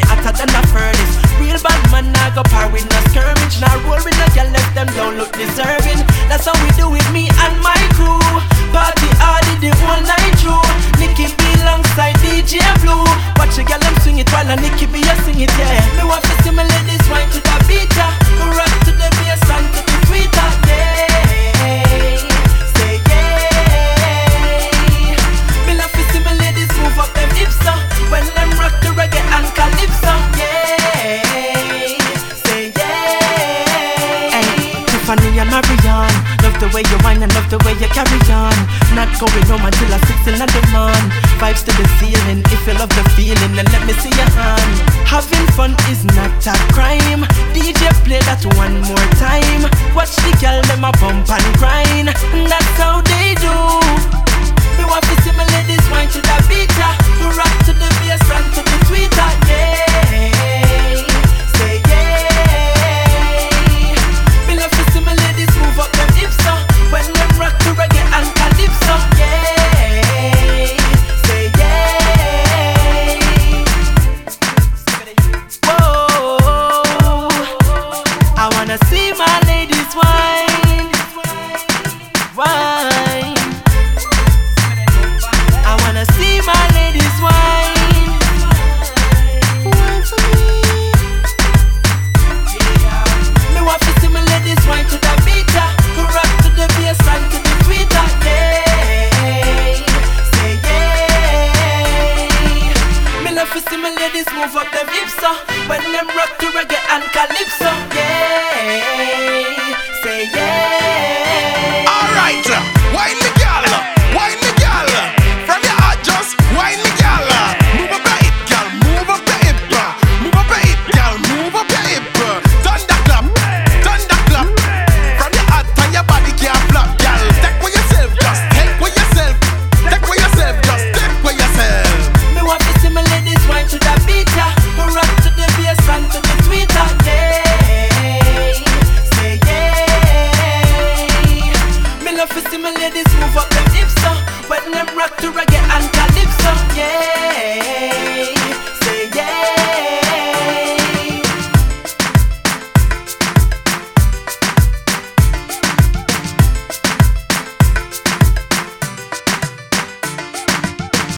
hotter than a furnace. Real bad man, I go par with no skirmish. Now roll with no girl, let them don't look deserving. That's how we do it, me and my crew. Party hard the whole night through. Nicky B alongside DJ Blue. Watch a girl them swing it while a Nicky B a sing it, yeah. Me want to stimulate this wine to the beat, yeah. Rock to the bass and to the sweeter, yeah. Say yeah. Me love to stimulate this, move up them hips, when them rock the reggae and calypso, yeah. Say yeah. Hey, Tiffany and Marianne, love the way you whine and love the way you carry on. Not going home until I 6 in the morning. Vibes to the ceiling, if you love the feeling, then let me see your hand. Having fun is not a crime. DJ play that one more time. Watch the girl them a bump and grind, and that's how they do. Me want to simulate this wine to the beat, rock to the bass and to the sweeter, yeah. Say yeah. Me love to simulate this, move up them hips, when them rock to reggae and calypso, yeah. Say yeah. Whoa, I wanna see my ladies wine, wine. I wanna see my ladies wine, wine for me. Me want to stimulate this wine to the beat, rock to the bass and to the sweeter, yeah. Say yeah. Me love to stimulate this, move up them hips, when them rock to reggae and calypso, yeah. Say yeah. Alright.